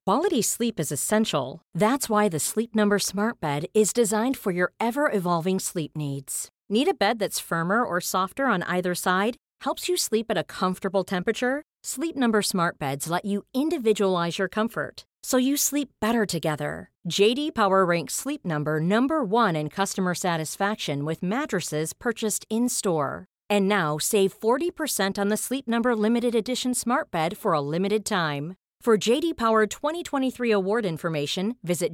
Quality sleep is essential. That's why the Sleep Number Smart Bed is designed for your ever-evolving sleep needs. Need a bed that's firmer or softer on either side? Helps you sleep at a comfortable temperature? Sleep Number Smart Beds let you individualize your comfort, so you sleep better together. J.D. Power ranks Sleep Number number one in customer satisfaction with mattresses purchased in-store. And now, save 40% on the Sleep Number Limited Edition Smart Bed for a limited time. For J.D. Power 2023 award information, visit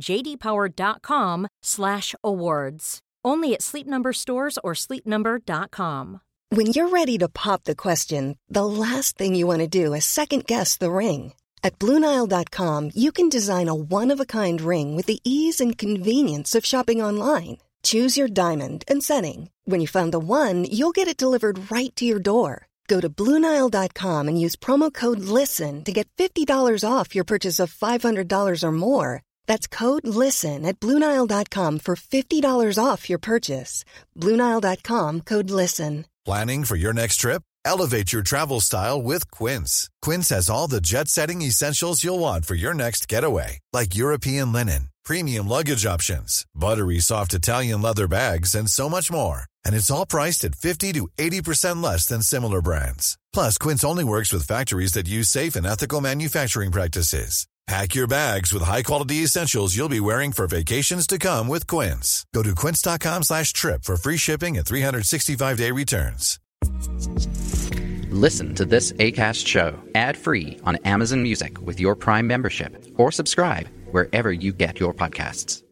jdpower.com/awards. Only at Sleep Number stores or sleepnumber.com. When you're ready to pop the question, the last thing you want to do is second-guess the ring. At BlueNile.com, you can design a one-of-a-kind ring with the ease and convenience of shopping online. Choose your diamond and setting. When you find the one, you'll get it delivered right to your door. Go to BlueNile.com and use promo code LISTEN to get $50 off your purchase of $500 or more. That's code LISTEN at BlueNile.com for $50 off your purchase. BlueNile.com, code LISTEN. Planning for your next trip? Elevate your travel style with Quince. Quince has all the jet-setting essentials you'll want for your next getaway, like European linen, premium luggage options, buttery soft Italian leather bags, and so much more. And it's all priced at 50 to 80% less than similar brands. Plus, Quince only works with factories that use safe and ethical manufacturing practices. Pack your bags with high-quality essentials you'll be wearing for vacations to come with Quince. Go to quince.com/trip for free shipping and 365-day returns. Listen to this Acast show ad-free on Amazon Music with your Prime membership, or subscribe wherever you get your podcasts.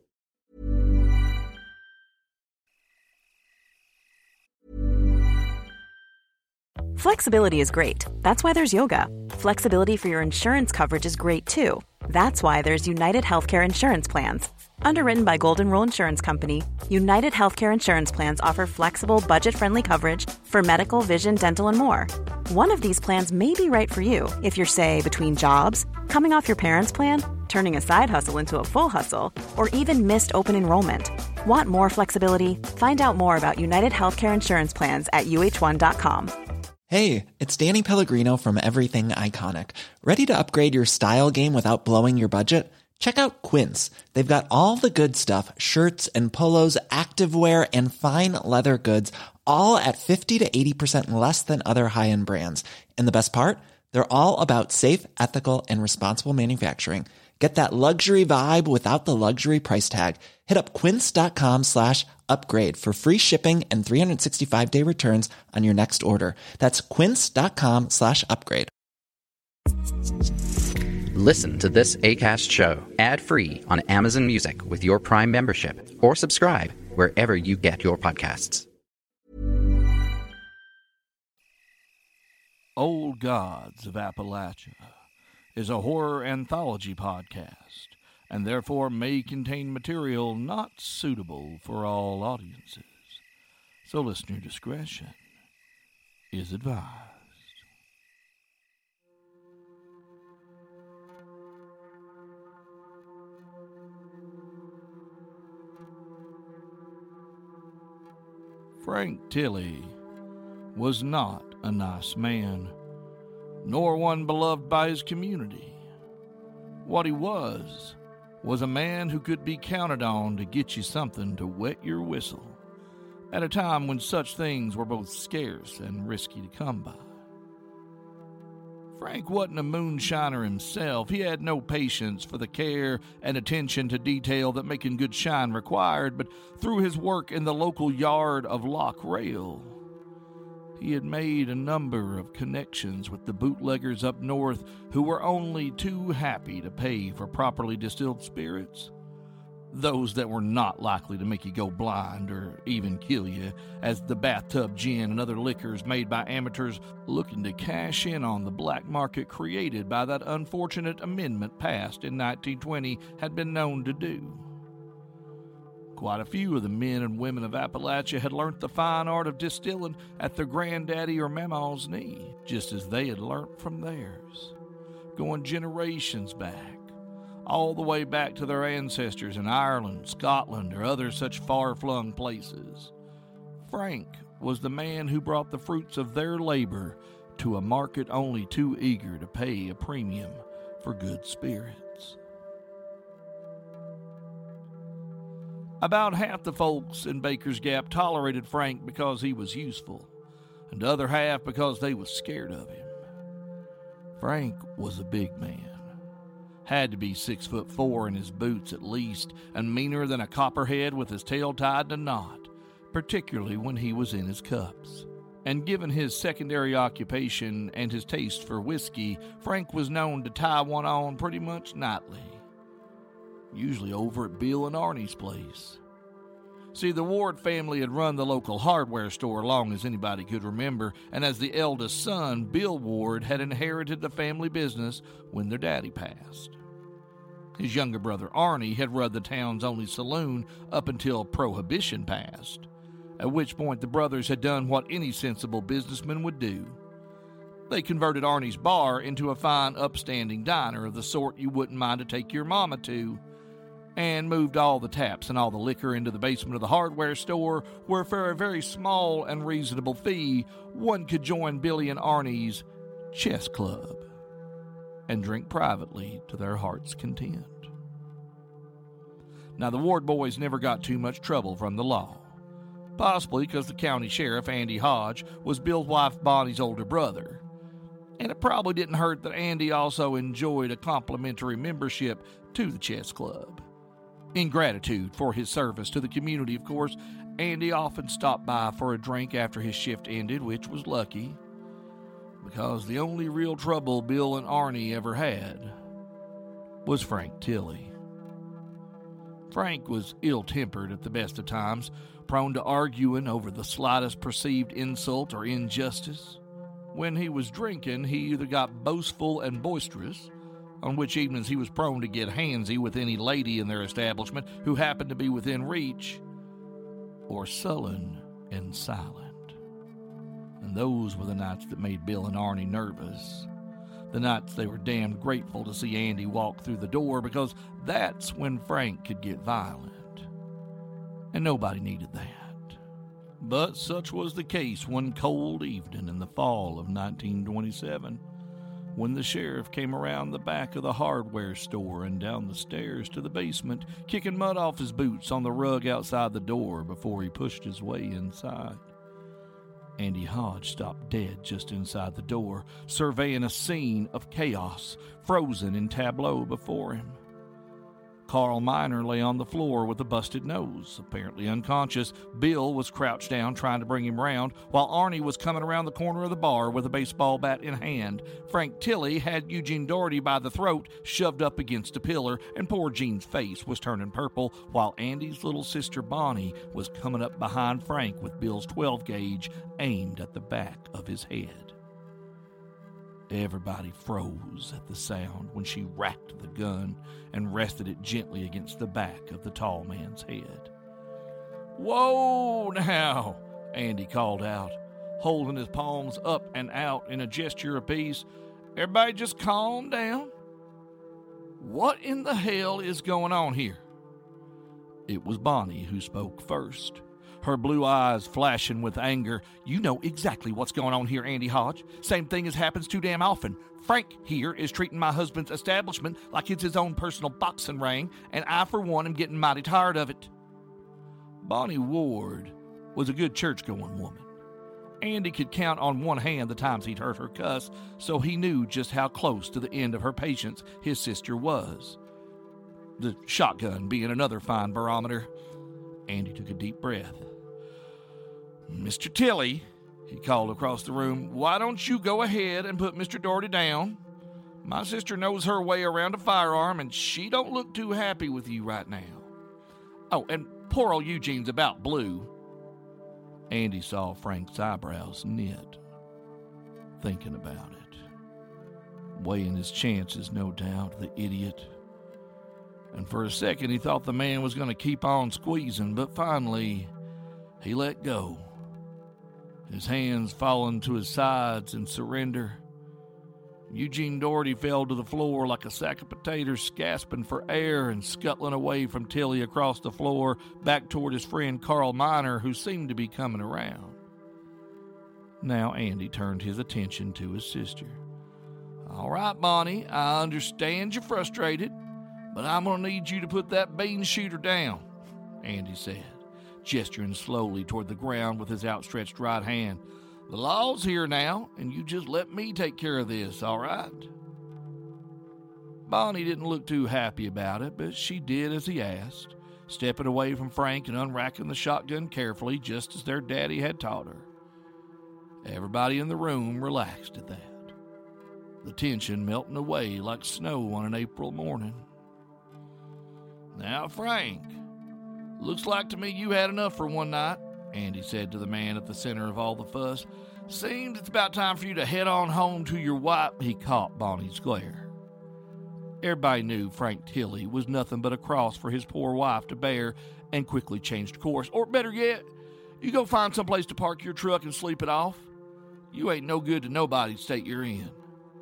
Flexibility is great. That's why there's yoga. Flexibility for your insurance coverage is great too. That's why there's United Healthcare Insurance Plans. Underwritten by Golden Rule Insurance Company, United Healthcare Insurance Plans offer flexible, budget-friendly coverage for medical, vision, dental, and more. One of these plans may be right for you if you're, say, between jobs, coming off your parents' plan, turning a side hustle into a full hustle, or even missed open enrollment. Want more flexibility? Find out more about United Healthcare Insurance Plans at uh1.com. Hey, it's Danny Pellegrino from Everything Iconic. Ready to upgrade your style game without blowing your budget? Check out Quince. They've got all the good stuff, shirts and polos, activewear, and fine leather goods, all at 50 to 80% less than other high-end brands. And the best part? They're all about safe, ethical, and responsible manufacturing. Get that luxury vibe without the luxury price tag. Hit up quince.com/upgrade for free shipping and 365-day returns on your next order. That's quince.com/upgrade. Listen to this Acast show ad-free on Amazon Music with your Prime membership, or subscribe wherever you get your podcasts. Old Gods of Appalachia is a horror anthology podcast, and therefore may contain material not suitable for all audiences. So listener discretion is advised. Frank Tilley was not a nice man, nor one beloved by his community. What he was a man who could be counted on to get you something to wet your whistle, at a time when such things were both scarce and risky to come by. Frank wasn't a moonshiner himself. He had no patience for the care and attention to detail that making good shine required, but through his work in the local yard of Lock Rail, he had made a number of connections with the bootleggers up north who were only too happy to pay for properly distilled spirits. Those that were not likely to make you go blind or even kill you, as the bathtub gin and other liquors made by amateurs looking to cash in on the black market created by that unfortunate amendment passed in 1920 had been known to do. Quite a few of the men and women of Appalachia had learnt the fine art of distilling at their granddaddy or mama's knee, just as they had learnt from theirs, going generations back, all the way back to their ancestors in Ireland, Scotland, or other such far-flung places. Frank was the man who brought the fruits of their labor to a market only too eager to pay a premium for good spirits. About half the folks in Baker's Gap tolerated Frank because he was useful, and the other half because they was scared of him. Frank was a big man. Had to be 6'4" in his boots at least, and meaner than a copperhead with his tail tied in a knot, particularly when he was in his cups. And given his secondary occupation and his taste for whiskey, Frank was known to tie one on pretty much nightly. Usually over at Bill and Arnie's place. See, the Ward family had run the local hardware store long as anybody could remember, and as the eldest son, Bill Ward had inherited the family business when their daddy passed. His younger brother Arnie had run the town's only saloon up until Prohibition passed, at which point the brothers had done what any sensible businessman would do. They converted Arnie's bar into a fine, upstanding diner of the sort you wouldn't mind to take your mama to, and moved all the taps and all the liquor into the basement of the hardware store, where for a very small and reasonable fee, one could join Billy and Arnie's chess club and drink privately to their heart's content. Now, the Ward boys never got too much trouble from the law, possibly because the county sheriff, Andy Hodge, was Bill's wife Bonnie's older brother, and it probably didn't hurt that Andy also enjoyed a complimentary membership to the chess club. In gratitude for his service to the community, of course, Andy often stopped by for a drink after his shift ended, which was lucky, because the only real trouble Bill and Arnie ever had was Frank Tilley. Frank was ill-tempered at the best of times, prone to arguing over the slightest perceived insult or injustice. When he was drinking, he either got boastful and boisterous, on which evenings he was prone to get handsy with any lady in their establishment who happened to be within reach, or sullen and silent. And those were the nights that made Bill and Arnie nervous. The nights they were damn grateful to see Andy walk through the door, because that's when Frank could get violent. And nobody needed that. But such was the case one cold evening in the fall of 1927, when the sheriff came around the back of the hardware store and down the stairs to the basement, kicking mud off his boots on the rug outside the door before he pushed his way inside. Andy Hodge stopped dead just inside the door, surveying a scene of chaos frozen in tableau before him. Carl Miner lay on the floor with a busted nose, apparently unconscious. Bill was crouched down trying to bring him round, while Arnie was coming around the corner of the bar with a baseball bat in hand. Frank Tilley had Eugene Doherty by the throat, shoved up against a pillar, and poor Gene's face was turning purple, while Andy's little sister Bonnie was coming up behind Frank with Bill's 12-gauge aimed at the back of his head. Everybody froze at the sound when she racked the gun and rested it gently against the back of the tall man's head. "Whoa now," Andy called out, holding his palms up and out in a gesture of peace. "Everybody just calm down. What in the hell is going on here?" It was Bonnie who spoke first, her blue eyes flashing with anger. "You know exactly what's going on here, Andy Hodge. Same thing as happens too damn often. Frank here is treating my husband's establishment like it's his own personal boxing ring, and I, for one, am getting mighty tired of it." Bonnie Ward was a good church-going woman. Andy could count on one hand the times he'd heard her cuss, so he knew just how close to the end of her patience his sister was. The shotgun being another fine barometer. Andy took a deep breath. "Mr. Tilley," he called across the room, "why don't you go ahead and put Mr. Doherty down? My sister knows her way around a firearm, and she don't look too happy with you right now. Oh, and poor old Eugene's about blue." Andy saw Frank's eyebrows knit, thinking about it. Weighing his chances, no doubt, the idiot. And for a second he thought the man was going to keep on squeezing, but finally he let go, his hands falling to his sides in surrender. Eugene Doherty fell to the floor like a sack of potatoes, gasping for air and scuttling away from Tilley across the floor back toward his friend Carl Miner, who seemed to be coming around. Now Andy turned his attention to his sister. "All right, Bonnie, I understand you're frustrated, but I'm going to need you to put that bean shooter down. Andy said, gesturing slowly toward the ground with his outstretched right hand. The law's here now, and you just let me take care of this, all right? Bonnie didn't look too happy about it, but she did as he asked, stepping away from Frank and unracking the shotgun carefully, just as their daddy had taught her. Everybody in the room relaxed at that, the tension melting away like snow on an April morning. Now, Frank, looks like to me you had enough for one night, Andy said to the man at the center of all the fuss. Seems it's about time for you to head on home to your wife. He caught Bonnie's glare. Everybody knew Frank Tilley was nothing but a cross for his poor wife to bear, and quickly changed course. Or better yet, you go find someplace to park your truck and sleep it off. You ain't no good to nobody state you're in.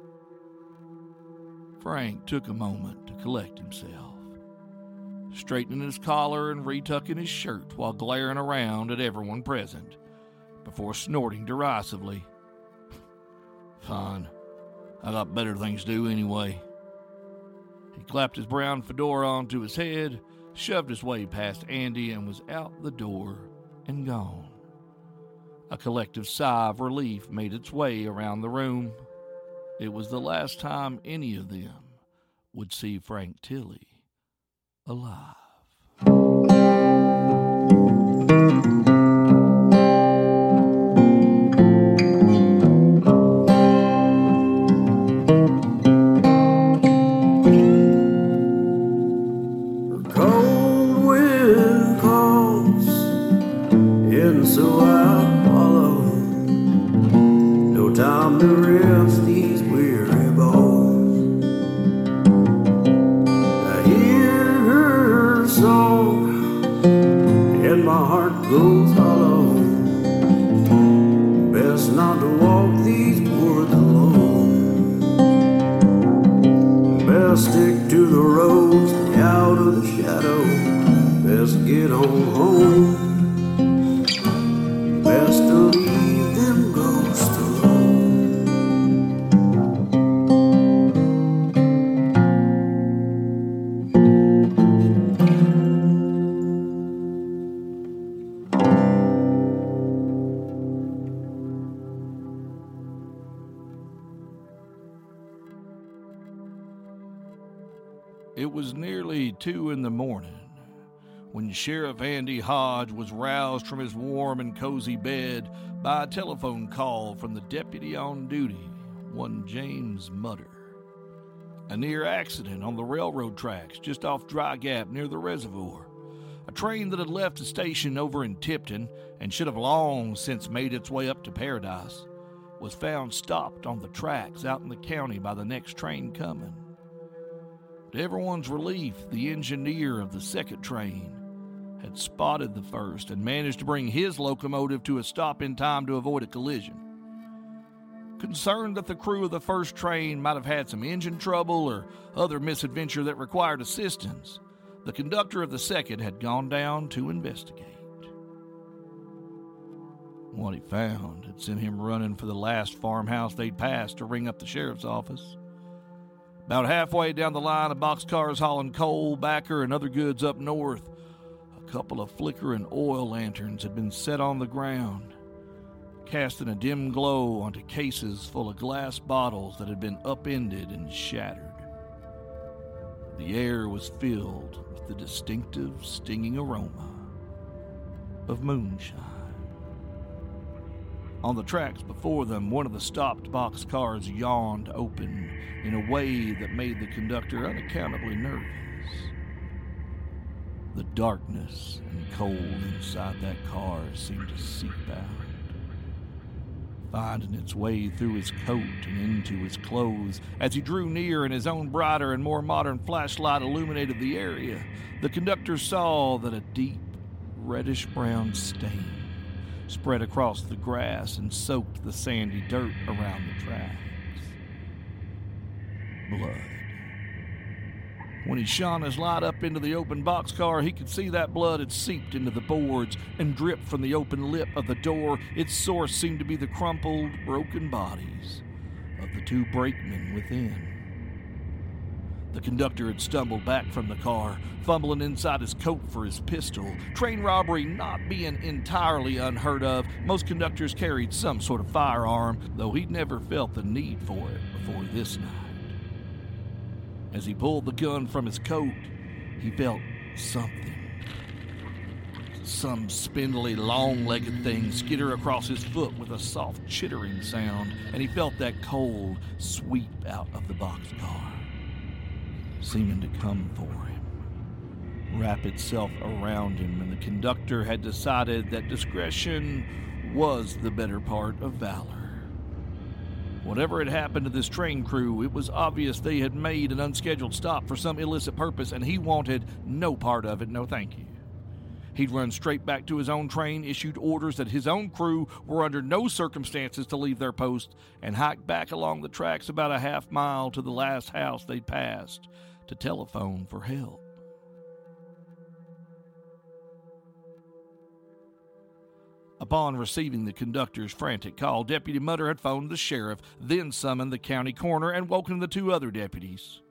Frank took a moment to collect himself, straightening his collar and retucking his shirt while glaring around at everyone present, before snorting derisively. Fine, I got better things to do anyway. He clapped his brown fedora onto his head, shoved his way past Andy, and was out the door and gone. A collective sigh of relief made its way around the room. It was the last time any of them would see Frank Tilley alive. Cold wind calls, and so I follow. No time to rest these weary bones. I hear her song, and my heart goes hollow. Best not to walk these woods alone. Best stick to the road, stay out of the shadow. Best get on home. Best to leave them ghosts alone. It was nearly 2 a.m. when Sheriff Andy Hodge was roused from his warm and cozy bed by a telephone call from the deputy on duty, one James Mutter. A near accident on the railroad tracks just off Dry Gap near the reservoir. A train that had left the station over in Tipton and should have long since made its way up to Paradise was found stopped on the tracks out in the county by the next train coming. To everyone's relief, the engineer of the second train had spotted the first and managed to bring his locomotive to a stop in time to avoid a collision. Concerned that the crew of the first train might have had some engine trouble or other misadventure that required assistance, the conductor of the second had gone down to investigate. What he found had sent him running for the last farmhouse they'd passed to ring up the sheriff's office. About halfway down the line of boxcars hauling coal, backer, and other goods up north, a couple of flickering oil lanterns had been set on the ground, casting a dim glow onto cases full of glass bottles that had been upended and shattered. The air was filled with the distinctive, stinging aroma of moonshine. On the tracks before them, one of the stopped boxcars yawned open in a way that made the conductor unaccountably nervous. The darkness and cold inside that car seemed to seep out, finding its way through his coat and into his clothes. As he drew near and his own brighter and more modern flashlight illuminated the area, the conductor saw that a deep, reddish-brown stain spread across the grass and soaked the sandy dirt around the tracks. Blood. When he shone his light up into the open boxcar, he could see that blood had seeped into the boards and dripped from the open lip of the door. Its source seemed to be the crumpled, broken bodies of the two brakemen within. The conductor had stumbled back from the car, fumbling inside his coat for his pistol. Train robbery not being entirely unheard of, most conductors carried some sort of firearm, though he'd never felt the need for it before this night. As he pulled the gun from his coat, he felt something. Some spindly, long-legged thing skitter across his foot with a soft chittering sound, and he felt that cold sweep out of the boxcar, seeming to come for him, wrap itself around him, and the conductor had decided that discretion was the better part of valor. Whatever had happened to this train crew, it was obvious they had made an unscheduled stop for some illicit purpose, and he wanted no part of it, no thank you. He'd run straight back to his own train, issued orders that his own crew were under no circumstances to leave their post, and hiked back along the tracks about a half mile to the last house they'd passed to telephone for help. Upon receiving the conductor's frantic call, Deputy Mutter had phoned the sheriff, then summoned the county coroner and woken the two other deputies.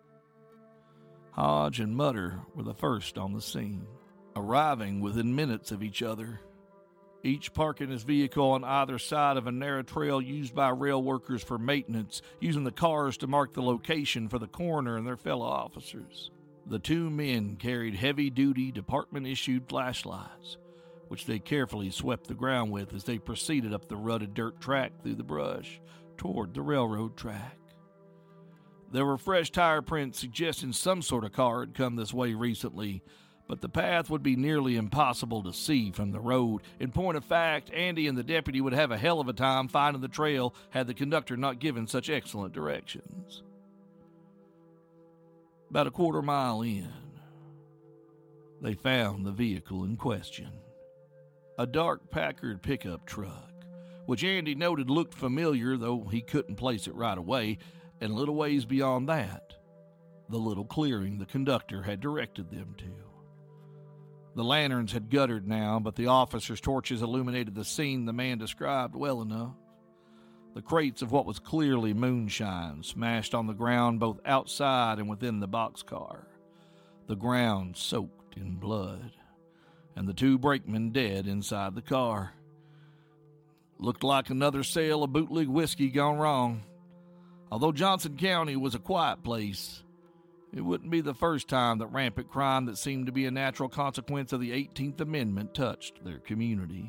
Hodge and Mutter were the first on the scene, arriving within minutes of each other, each parking his vehicle on either side of a narrow trail used by rail workers for maintenance, using the cars to mark the location for the coroner and their fellow officers. The two men carried heavy-duty department-issued flashlights, which they carefully swept the ground with as they proceeded up the rutted dirt track through the brush toward the railroad track. There were fresh tire prints suggesting some sort of car had come this way recently, but the path would be nearly impossible to see from the road. In point of fact, Andy and the deputy would have a hell of a time finding the trail had the conductor not given such excellent directions. About a quarter mile in, they found the vehicle in question. A dark Packard pickup truck, which Andy noted looked familiar, though he couldn't place it right away, and a little ways beyond that, the little clearing the conductor had directed them to. The lanterns had guttered now, but the officers' torches illuminated the scene the man described well enough. The crates of what was clearly moonshine smashed on the ground both outside and within the boxcar, the ground soaked in blood, and the two brakemen dead inside the car. Looked like another sale of bootleg whiskey gone wrong. Although Johnson County was a quiet place, it wouldn't be the first time that rampant crime that seemed to be a natural consequence of the 18th Amendment touched their community.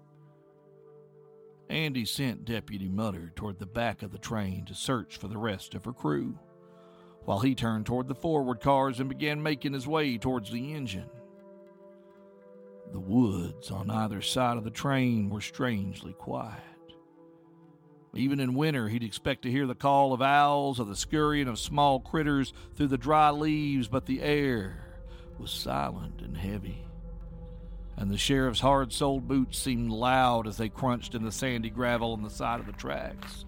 Andy sent Deputy Mutter toward the back of the train to search for the rest of her crew, while he turned toward the forward cars and began making his way towards the engine. The woods on either side of the train were strangely quiet. Even in winter, he'd expect to hear the call of owls or the scurrying of small critters through the dry leaves, but the air was silent and heavy, and the sheriff's hard-soled boots seemed loud as they crunched in the sandy gravel on the side of the tracks.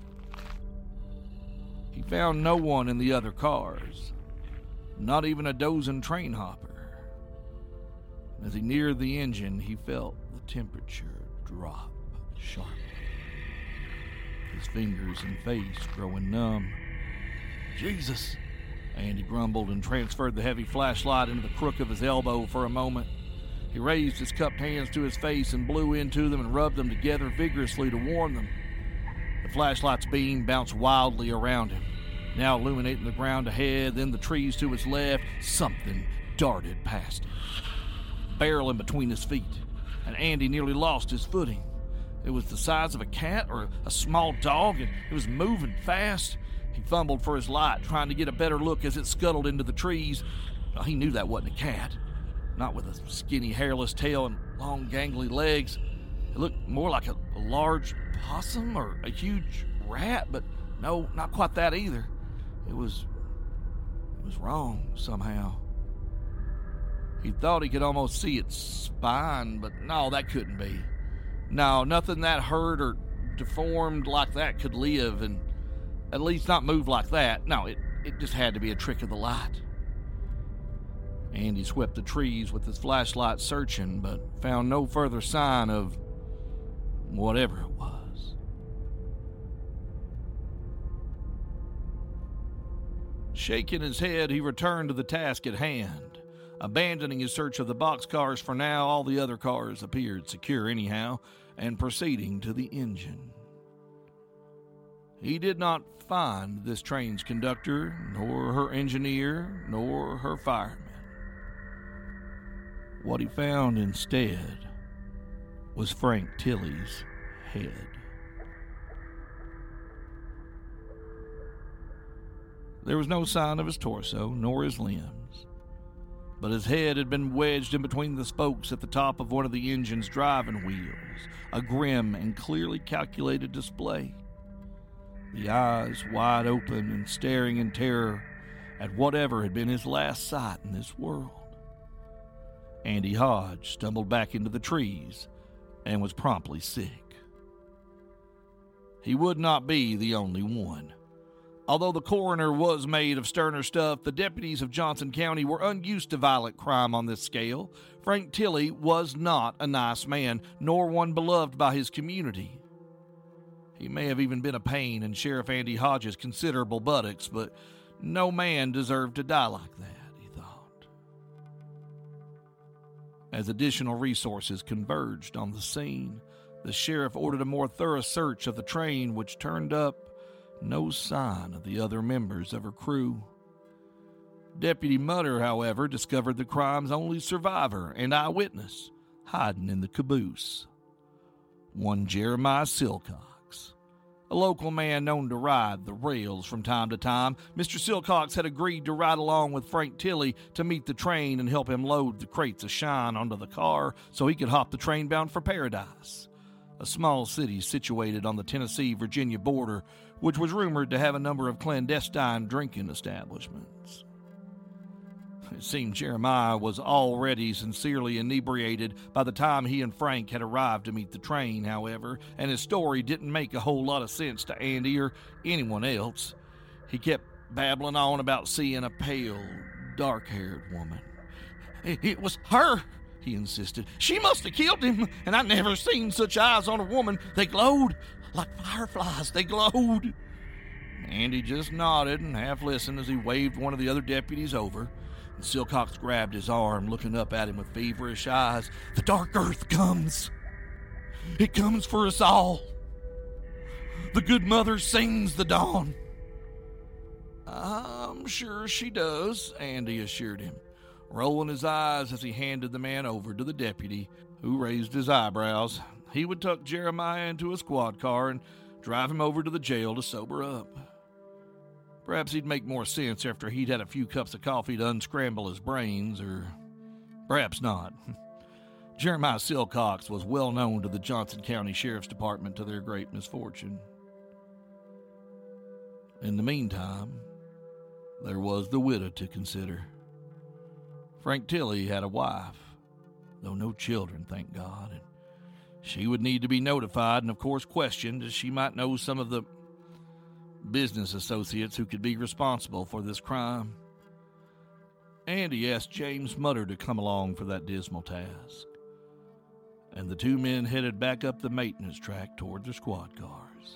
He found no one in the other cars, not even a dozing train hopper. As he neared the engine, he felt the temperature drop sharply, his fingers and face growing numb. "Jesus," Andy grumbled and transferred the heavy flashlight into the crook of his elbow for a moment. He raised his cupped hands to his face and blew into them and rubbed them together vigorously to warm them. The flashlight's beam bounced wildly around him, now illuminating the ground ahead, then the trees to his left. Something darted past him, barreling between his feet, and Andy nearly lost his footing. It was the size of a cat or a small dog, and it was moving fast. He fumbled for his light, trying to get a better look as it scuttled into the trees. Well, he knew that wasn't a cat, not with a skinny, hairless tail and long, gangly legs. It looked more like a large possum or a huge rat, but no, not quite that either. It was wrong somehow. He thought he could almost see its spine, but no, that couldn't be. No, nothing that hurt or deformed like that could live, and at least not move like that. No, it just had to be a trick of the light. Andy swept the trees with his flashlight searching, but found no further sign of whatever it was. Shaking his head, he returned to the task at hand. Abandoning his search of the boxcars for now, all the other cars appeared secure anyhow, and proceeding to the engine. He did not find this train's conductor, nor her engineer, nor her fireman. What he found instead was Frank Tilley's head. There was no sign of his torso, nor his limbs, but his head had been wedged in between the spokes at the top of one of the engine's driving wheels, a grim and clearly calculated display. The eyes wide open and staring in terror at whatever had been his last sight in this world. Andy Hodge stumbled back into the trees and was promptly sick. He would not be the only one. Although the coroner was made of sterner stuff, the deputies of Johnson County were unused to violent crime on this scale. Frank Tilley was not a nice man, nor one beloved by his community. He may have even been a pain in Sheriff Andy Hodge's considerable buttocks, but no man deserved to die like that, he thought. As additional resources converged on the scene, the sheriff ordered a more thorough search of the train, which turned up no sign of the other members of her crew. Deputy Mutter, however, discovered the crime's only survivor and eyewitness hiding in the caboose. One Jeremiah Silcox, a local man known to ride the rails from time to time. Mr. Silcox had agreed to ride along with Frank Tilley to meet the train and help him load the crates of shine onto the car so he could hop the train bound for Paradise, a small city situated on the Tennessee-Virginia border, which was rumored to have a number of clandestine drinking establishments. It seemed Jeremiah was already sincerely inebriated by the time he and Frank had arrived to meet the train, however, and his story didn't make a whole lot of sense to Andy or anyone else. He kept babbling on about seeing a pale, dark-haired woman. It was her, he insisted. She must have killed him, and I never seen such eyes on a woman. They glowed like fireflies. They glowed. Andy just nodded and half listened as he waved one of the other deputies over. And Silcox grabbed his arm, looking up at him with feverish eyes. The dark earth comes. It comes for us all. The good mother sings the dawn. I'm sure she does, Andy assured him, rolling his eyes as he handed the man over to the deputy, who raised his eyebrows. He would tuck Jeremiah into a squad car and drive him over to the jail to sober up. Perhaps he'd make more sense after he'd had a few cups of coffee to unscramble his brains, or perhaps not. Jeremiah Silcox was well known to the Johnson County Sheriff's Department to their great misfortune. In the meantime, there was the widow to consider. Frank Tilley had a wife, though no children, thank God, and she would need to be notified and, of course, questioned, as she might know some of the business associates who could be responsible for this crime. Andy asked James Mutter to come along for that dismal task, and the two men headed back up the maintenance track toward their squad cars.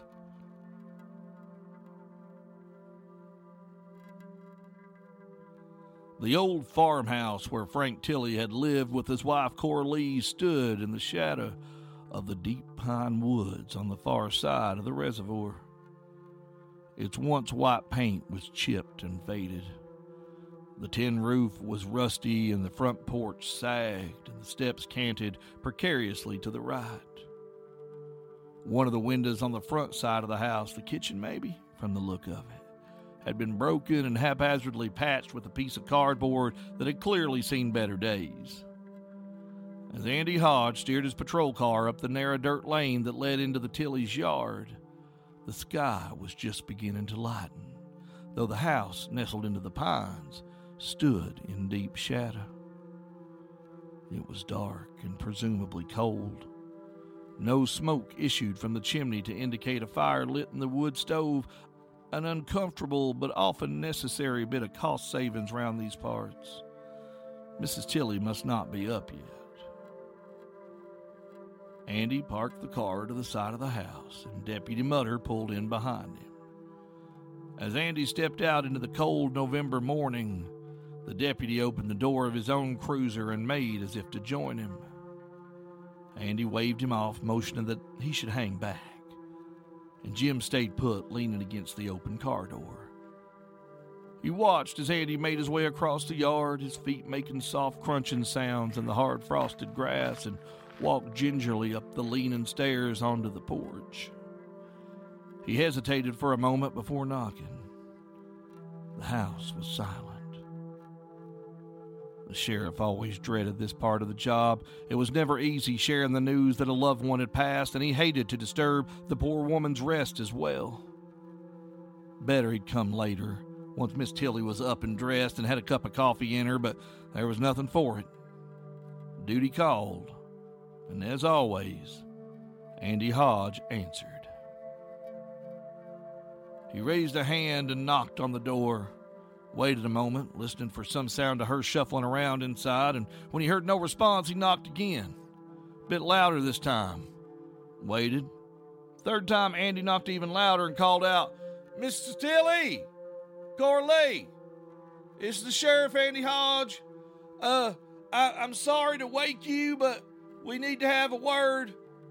The old farmhouse where Frank Tilley had lived with his wife Coralie stood in the shadow of the deep pine woods on the far side of the reservoir. Its once white paint was chipped and faded. The tin roof was rusty and the front porch sagged and the steps canted precariously to the right. One of the windows on the front side of the house, the kitchen maybe, from the look of it, had been broken and haphazardly patched with a piece of cardboard that had clearly seen better days. As Andy Hodge steered his patrol car up the narrow dirt lane that led into the Tilley's yard, the sky was just beginning to lighten, though the house, nestled into the pines, stood in deep shadow. It was dark and presumably cold. No smoke issued from the chimney to indicate a fire lit in the wood stove, an uncomfortable but often necessary bit of cost savings round these parts. Mrs. Tilley must not be up yet. Andy parked the car to the side of the house, and Deputy Mutter pulled in behind him. As Andy stepped out into the cold November morning, the deputy opened the door of his own cruiser and made as if to join him. Andy waved him off, motioning that he should hang back, and Jim stayed put, leaning against the open car door. He watched as Andy made his way across the yard, his feet making soft crunching sounds in the hard frosted grass, and walked gingerly up the leaning stairs onto the porch. He hesitated for a moment before knocking. The house was silent. The sheriff always dreaded this part of the job. It was never easy sharing the news that a loved one had passed, and he hated to disturb the poor woman's rest as well. Better he'd come later, once Miss Tilly was up and dressed and had a cup of coffee in her, but there was nothing for it. Duty called, and as always, Andy Hodge answered. He raised a hand and knocked on the door, waited a moment, listening for some sound of her shuffling around inside, and when he heard no response, he knocked again, a bit louder this time. Waited. Third time, Andy knocked even louder and called out, "Mrs. Tilly! Corley! It's the Sheriff, Andy Hodge. I'm sorry to wake you, but we need to have a word."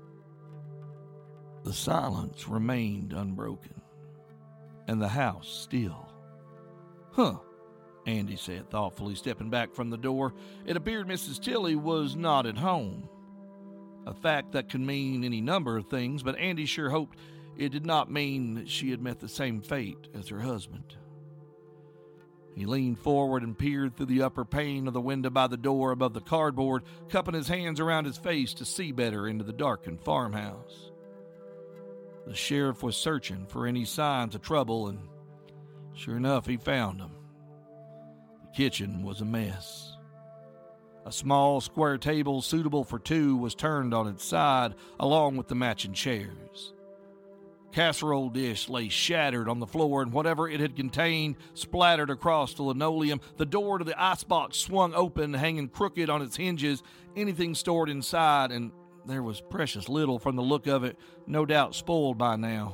The silence remained unbroken, and the house still. "Huh," Andy said thoughtfully, stepping back from the door. It appeared Mrs. Tilly was not at home. A fact that could mean any number of things, but Andy sure hoped it did not mean that she had met the same fate as her husband. He leaned forward and peered through the upper pane of the window by the door above the cardboard, cupping his hands around his face to see better into the darkened farmhouse. The sheriff was searching for any signs of trouble, and sure enough, he found them. The kitchen was a mess. A small square table suitable for two was turned on its side, along with the matching chairs. Casserole dish lay shattered on the floor, and whatever it had contained splattered across the linoleum. The door to the icebox swung open, hanging crooked on its hinges, anything stored inside, and there was precious little from the look of it, no doubt spoiled by now.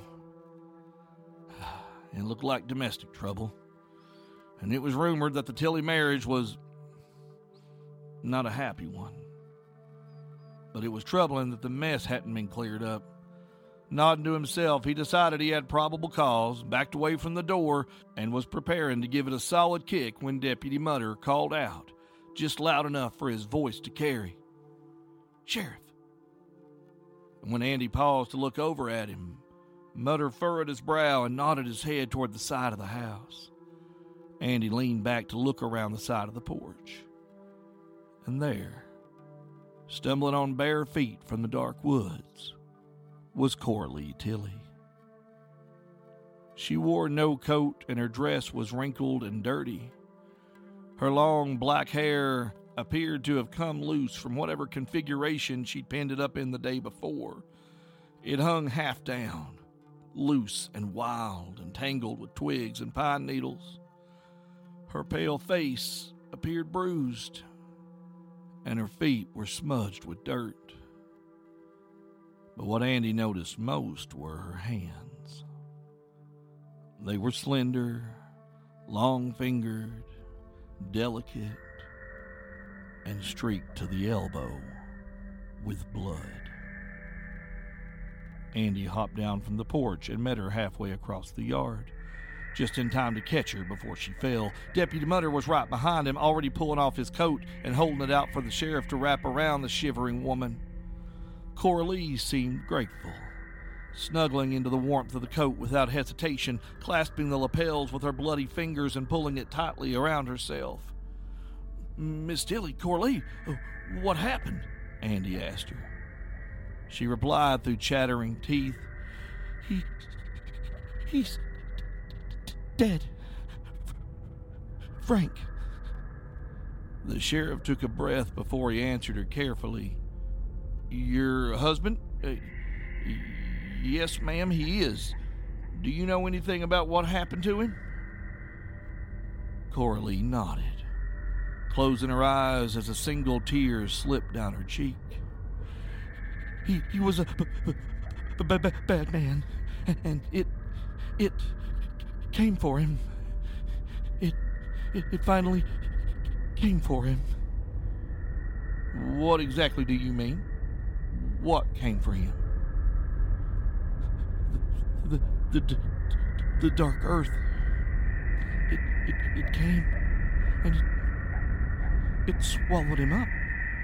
It looked like domestic trouble, and it was rumored that the Tilly marriage was not a happy one. But it was troubling that the mess hadn't been cleared up. Nodding to himself, he decided he had probable cause, backed away from the door, and was preparing to give it a solid kick when Deputy Mutter called out, just loud enough for his voice to carry, "Sheriff!" And when Andy paused to look over at him, Mutter furrowed his brow and nodded his head toward the side of the house. Andy leaned back to look around the side of the porch. And there, stumbling on bare feet from the dark woods, was Corley Tilly. She wore no coat, and her dress was wrinkled and dirty. Her long black hair appeared to have come loose from whatever configuration she'd pinned it up in the day before. It hung half down, loose and wild and tangled with twigs and pine needles. Her pale face appeared bruised, and her feet were smudged with dirt. But what Andy noticed most were her hands. They were slender, long-fingered, delicate, and streaked to the elbow with blood. Andy hopped down from the porch and met her halfway across the yard, just in time to catch her before she fell. Deputy Mutter was right behind him, already pulling off his coat and holding it out for the sheriff to wrap around the shivering woman. Corley seemed grateful, snuggling into the warmth of the coat without hesitation, clasping the lapels with her bloody fingers and pulling it tightly around herself. "Miss Tilly, Corley, what happened?" Andy asked her. She replied through chattering teeth, He's dead. Frank." The sheriff took a breath before he answered her carefully. "Your husband? Yes, ma'am, he is. Do you know anything about what happened to him?" Corley nodded, closing her eyes as a single tear slipped down her cheek. He was a bad man, and it came for him. It finally came for him. What exactly do you mean? What came for him? The dark earth. It came and it swallowed him up.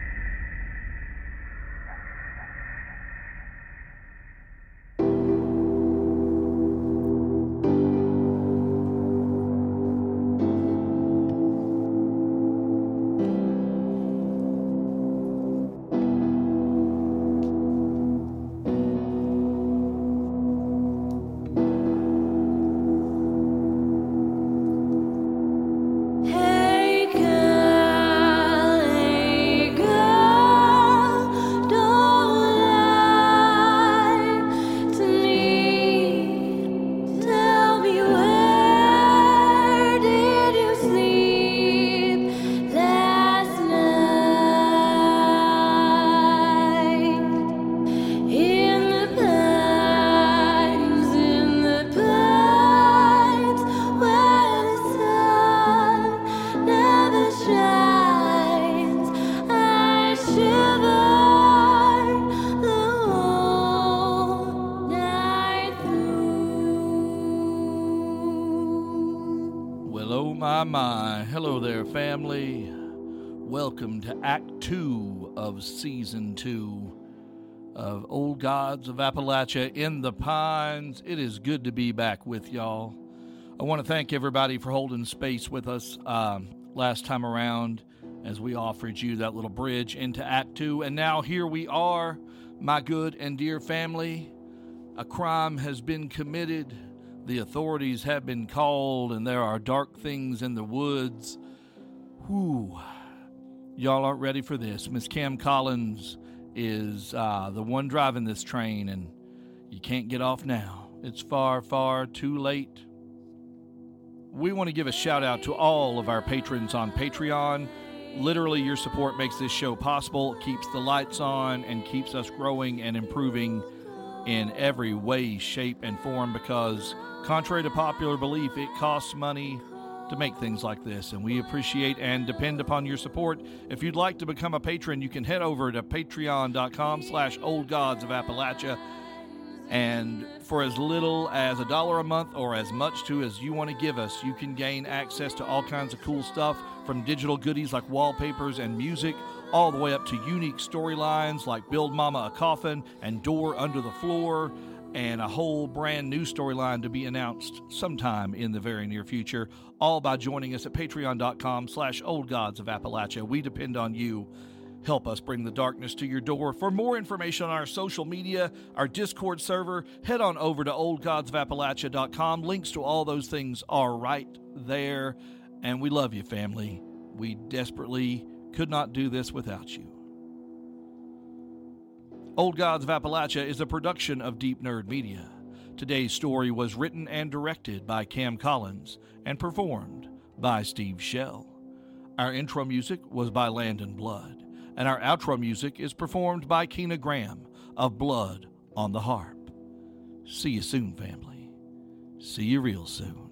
My. Hello there, family. Welcome to Act 2 of Season 2 of Old Gods of Appalachia in the Pines. It is good to be back with y'all. I want to thank everybody for holding space with us last time around as we offered you that little bridge into Act 2. And now here we are, my good and dear family. A crime has been committed. The authorities have been called, and there are dark things in the woods. Whew. Y'all aren't ready for this. Miss Cam Collins is the one driving this train, and you can't get off now. It's far, far too late. We want to give a shout-out to all of our patrons on Patreon. Literally, your support makes this show possible, keeps the lights on, and keeps us growing and improving in every way, shape, and form, because contrary to popular belief, it costs money to make things like this, and we appreciate and depend upon your support. If you'd like to become a patron, you can head over to patreon.com/oldgodsofappalachia, and for as little as $1 a month or as much to as you want to give us, you can gain access to all kinds of cool stuff, from digital goodies like wallpapers and music, all the way up to unique storylines like Build Mama a Coffin and Door Under the Floor, and a whole brand new storyline to be announced sometime in the very near future, all by joining us at patreon.com/oldgodsofappalachia. We depend on you. Help us bring the darkness to your door. For more information on our social media, our Discord server, head on over to oldgodsofappalachia.com. Links to all those things are right there. And we love you, family. We desperately could not do this without you. Old Gods of Appalachia is a production of Deep Nerd Media. Today's story was written and directed by Cam Collins and performed by Steve Shell. Our intro music was by Landon Blood, and our outro music is performed by Keena Graham of Blood on the Harp. See you soon, family. See you real soon.